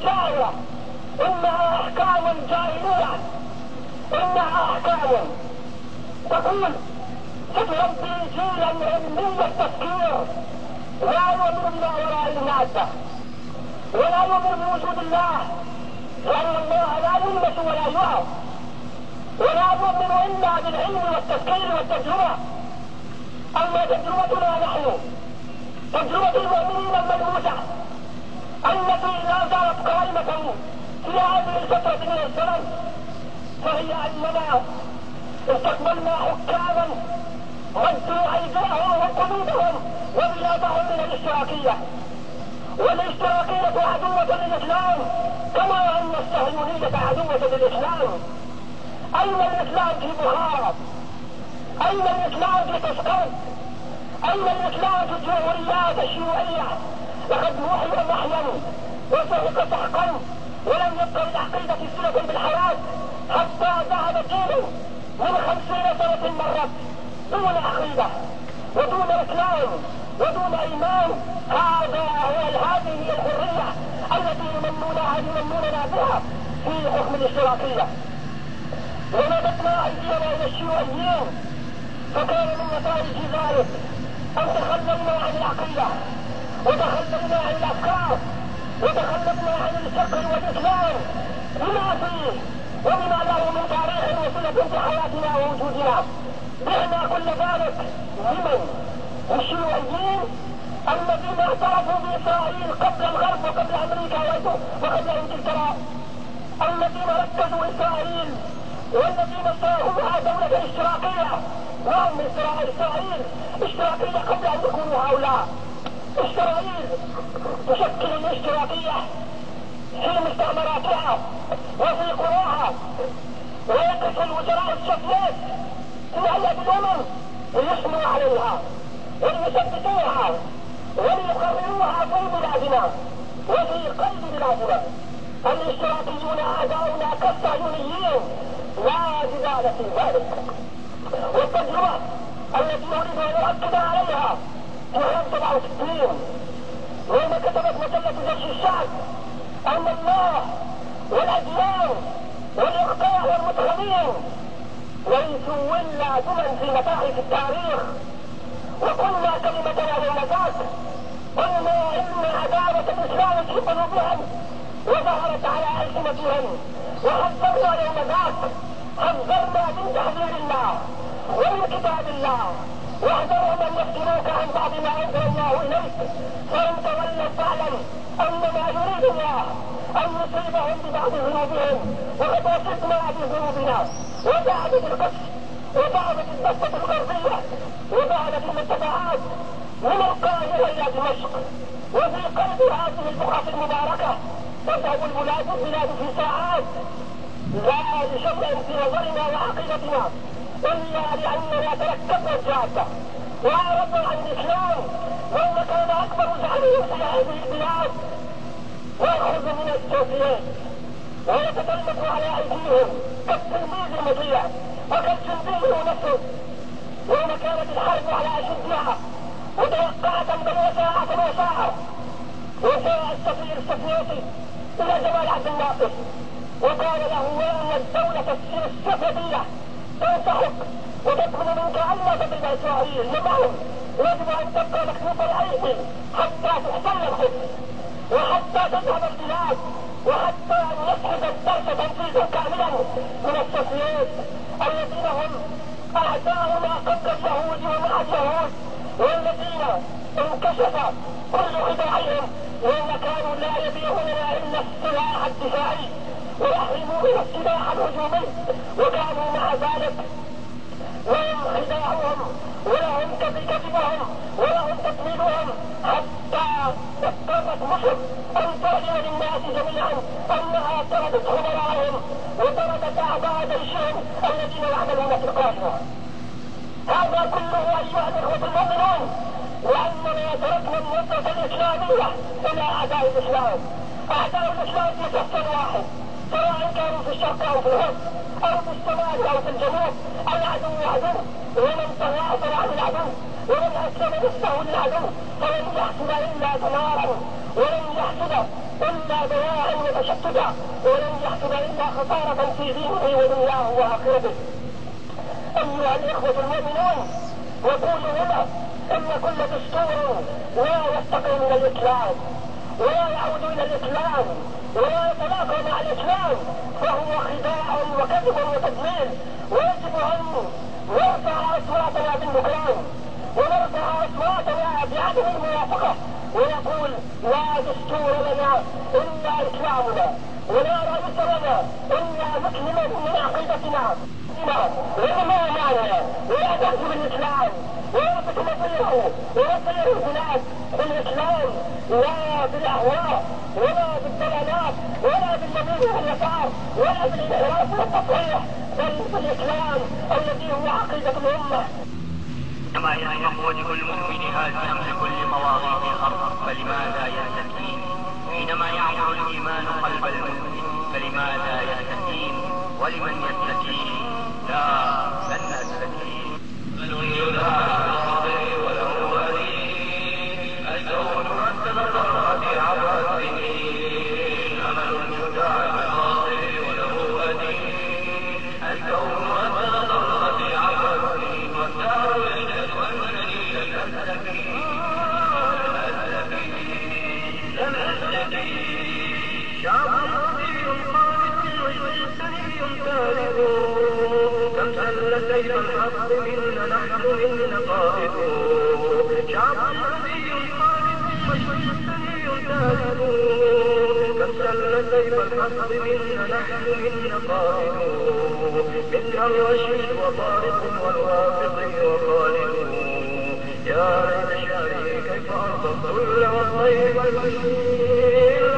سائرة، إنها أحكام جاهلية، إنها أحكام تقول ستربي جيلا علمي التفكير لا يؤمن بما وراء المادة ولا يؤمن بوجود الله، لأن الله لا يلمس ولا يعرف، ولا يؤمن إلا بالعلم والتفكير والتجربة. أما تجربتنا نحن تجربة المؤمنين الملموسة التي لا زالت قائمة في هذه الفترة من الزمن، فهي أننا استقبلنا حكاما ردوا أيديهم وقلوبهم وبلادهم من الاشتراكية، والاشتراكية عدوة للإسلام كما أن الصهيونية عدوة للإسلام. أين الإسلام في بخارى؟ أين الإسلام في تسقط؟ أين الإسلام في الجمهوريات الشيوعية؟ لقد محي محيا وسحق سحقا ولم يبقى للعقيدة صلة بالحياة حتى ذهب جيل من 50 سنة مرت دون عقيدة ودون إسلام ودون إيمان. هذه هي الحرية التي يمنوننا بها في حكم الاشتراكية. ومددنا أيدينا إلى الشيوعيين، فكان من نتائج ذلك أن تخللنا عن العقيدة وتخللنا عن الأفكار وتخللنا عن الفقه والإسلام بما فيه وبما له من تاريخ وصلة في حياتنا ووجودنا. بعنا كل ذلك لمن؟ الشيوعيين الذين اعترفوا بإسرائيل قبل الغرب وقبل أمريكا وقبل إنجلترا، الذين ركزوا إسرائيل والذين صاغوها دولة اشتراكية. وهم إسرائيل اشتراكية قبل أن يكونوا هؤلاء. إسرائيل تشكل الاشتراكية في مستعمراتها وفي قراها، ويقف الوزراء السوفيت في هيئة الأمم ليثنوا عليها وليثبتوها وليقرروها في بلادنا وفي قلب بلادنا. الاشتراكيون أعداؤنا كالصهيونيين لا جدال في ذلك. والتجربة التي نريد أن نؤكد عليها في عام 67 وما كتبت مجلة جيش الشعب أن الله والأديان والإقطاع والمتخذين ليسوا إلا دما في متاحف التاريخ. وقلنا كلمتنا يوم ذاك، قلنا إن عداوة الإسلام في قلوبهم وظهرت على ألسنتهم، وحذرنا يوم ذاك، حذرنا من تحذير الله ومن كتاب الله، واحذرهم أن يفتنوك عن بعض ما أنزل الله إليك، فإن تولوا فاعلم أنما يريد الله أن يصيبهم ببعض ذنوبهم، وقد وصفنا بذنوبنا وبعدت القدس وبعدت البسطة الغربية وبعدت المنتفعات من القاهرة إلى دمشق. وفي قلب هذه البقعة المباركة تذهب البلاد في ساعات، لا لشيء في نظرنا وعقيدتنا إلا لأننا تركبنا الجادة وأعرضنا عن الإسلام، وإن كان أكبر زعيم في هذه البلاد ويأخذ من السوفيين ويتسلط على أيديهم كالتلميذ المضيع وكالجندي نفسه. وإن كانت الحرب على أشدها متوقعة بل وساعة وجاء السفير السوفيتي إلى جمال عبد الناصر وقال له إن الدولة السوفيتية تنسحق وتطلب منك ألا تضرب إسرائيل. نعم، يجب أن تبقى مكتوب الأيدي حتى تحتل القدس وحتى تذهب البلاد وحتى أن يسحب الدرس تنفيذا كاملا من السوفيت الذين هم أعداؤنا قبل اليهود ومع اليهود، والذين انكشف كل خداعهم وإن كانوا لا يبيعون إلا السلاح الدفاعي ويحرمون السلاح الهجومي، وكانوا مع ذلك لهم خداعهم ولهم كذبهم ولهم تطويلهم، حتى اضطرت مصر أن تعلن للناس جميعا أنها طردت خبراءهم وطردت أعضاء جيشهم الذين يعملون في القاهرة. هذا كله أيها الإخوة المؤمنون لأننا تركنا النصرة الإسلامية إلى أعداء الإسلام. أعداء الإسلام في شخص واحد، سواء كانوا في الشرق أو في الغرب أو في الشمال أو في الجنوب، العدو عدو، ومن تغافل عن العدو ومن أسلم نفسه للعدو فلن يحصد إلا دمارا ولن يحصد إلا ضياعا وتشتتا، ولن يحسب إلا خسارة في دينه ودنياه وآخرته. أيها الإخوة المؤمنون، يقول هنا إن كل دستور لا يستقي من الإسلام ولا يعود إلى الإسلام ولا يتلاقى مع الإسلام فهو خداع وكذب وتضليل، ويجب أن نرفع أصواتنا بالنكران ونرفع أصواتنا بعدم الموافقة ونقول لا دستور لنا إلا إسلامنا، ولا رئيس لنا إلا مسلم من عقيدتنا وإمامنا، ولا تهزم الإسلام ولا تتمثله ونصير البلاد بالإسلام، لا بالأهواء ولا بالضلالات ولا باليمين واليسار ولا بالانحراف والتصحيح، بل بالإسلام الذي هو عقيدة الأمة. كما يصبح وجه المؤمن هازما بكل مواضيع الأرض، فلماذا يهتكين حينما يعمر الإيمان قلب المؤمن؟ فلماذا يهتكين؟ ولمن يهتكين؟ لا، لن نهتكين. من يدعى الصابر وله ولي الكون مثل ضرة عبر السنين. أمل يدعى الصابر وله ولي الكون مثل ضرة عبر السنين. والدار يشهد أنني لن أهتكي لن أهتكي. شعب رضي قانت ويسري تارك، كم سل سيف الحق منا نحن من نقائد. شعب رضي قانت ويسري تارك، كم سل سيف الحق منا نحن من نقائد. منا الرشيد وطارق والوافق وخالد. يا ليت شعري كيف أرضى الذل والطيب المشير.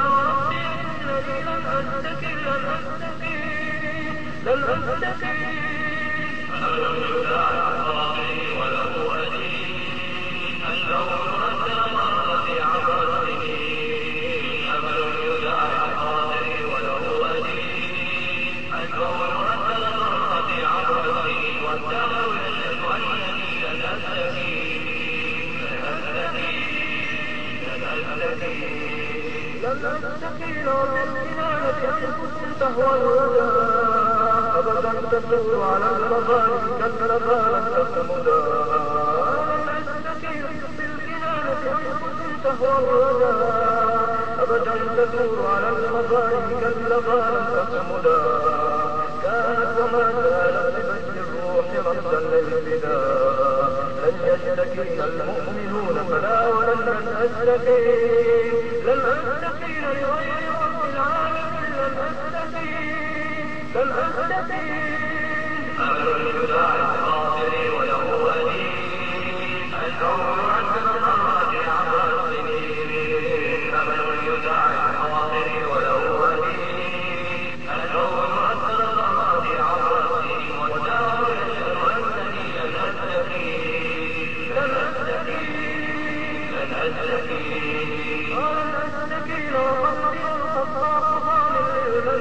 لن أهتكي. أمل يدعى الصابر وله أدي الكون مثل ضرة عبر السنين. أمل يدعى الصابر وله أدي الكون مثل ضرة عبر السنين. والدهر يشهد أنني لن أهتكي لن أهتكي لن أهتكي لن أهتكي. لو بالكنانة أنفس تهوى الهدى أبدا تدور على المظالم كالنبال تخمدا. لن أستكين بالكنانة أنفس تهوى الردى أبدا تدور على المظالم كالنبال تخمدا. كانت وما زالت ببث الروح رمزا للفداء. لن يستكين المؤمنون فلا ولن أستكين. لن أستكين لغير رب العالمين. لن أستكين لن أهتكي. أمل يدعى الصابر وله ولي الكون مثل ضرة عبر السنين. أمل يدعى الصابر وله ولي الكون مثل ضرة عبر السنين. والدهر يشهد أنني لن أهتكي لن أهتكي لن أهتكي لن أهتكي. لو قصدي الخطاق ظالم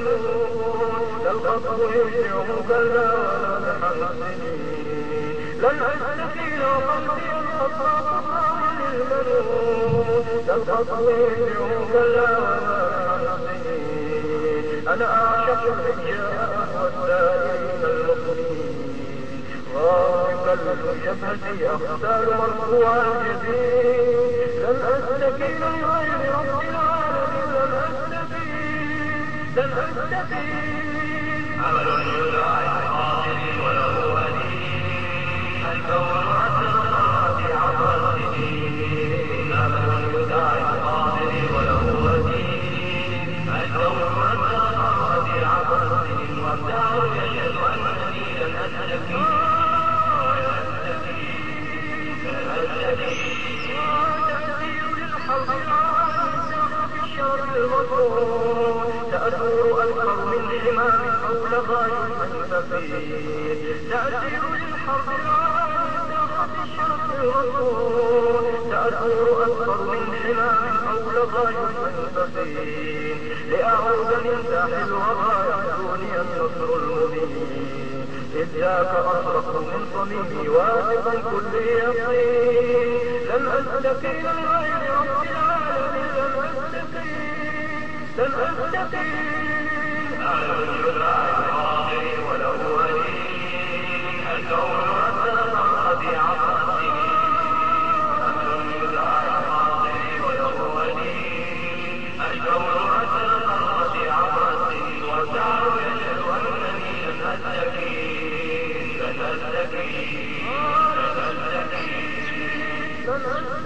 للملوك الخطب يشعر كلا ولا نحسني. لن أستكي. لو قلبي الخطاب قام للمنون الخطب يشعر كلا ولا نحسني. أنا أعشق الرجاء والسائلين المسلمين. غارق الجبهة أختار مرفوع الجبين. لن أستكي لغير رب العالمين. لن أستكي لن أستكي. أمل يدعى الصابر وله ولي الكون مثل ضرة عبر السنين. أمل يدعى الصابر وله ولي الكون مثل ضرة عبر السنين. والدهر يشهد أنني لن أهتكي لن أهتكي لن أهتكي. تأثير للحرب العالم في الشرق المطلوب. تأثير أكثر من حمام حول غاية السفير. تأثير للحرب العالم في الشرق المطلوب. تأثير أكثر من حمام حول غاية السفير. لأعود من ساحل الوغى يحدوني النصر المبين. إذ ذاك أصرخ من صميمي واثقا كل يقين. لن أستكي لغير رب العالمين. لن أستكي لن أستقيم أعلم يدعى الفاضل وله أدين الكون أثر قد عبر السنين يدعى الفاضل وله أدين الكون أثر قد عبر السنين والدهر يشهد أنني لن أستقيم لن أستقيم لن أستقيم